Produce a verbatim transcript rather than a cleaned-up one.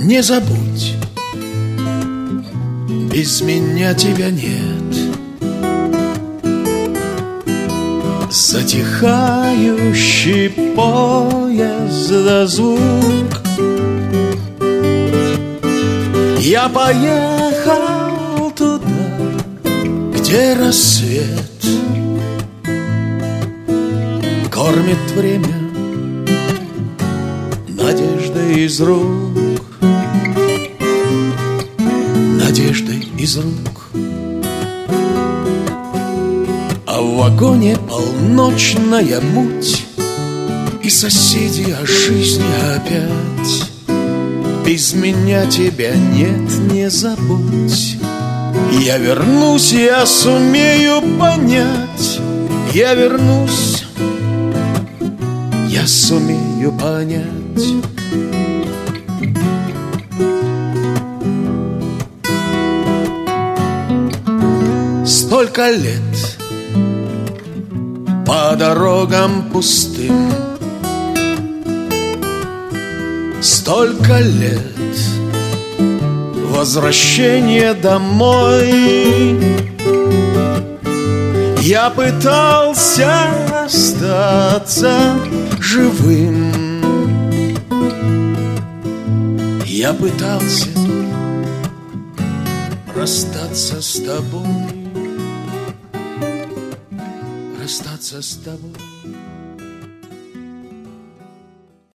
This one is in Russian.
не забудь, без меня тебя нет. Затихающий поезда звук, я поехал туда, где рассвет кормит время надеждой из рук, надеждой из рук. А в вагоне полночная муть, и соседи о жизни опять. Без меня тебя нет, не забудь. Я вернусь, я сумею понять. Я вернусь, я сумею понять. Столько лет по дорогам пустым, столько лет возвращения домой. Я пытался остаться живым, я пытался расстаться с тобой, расстаться с тобой.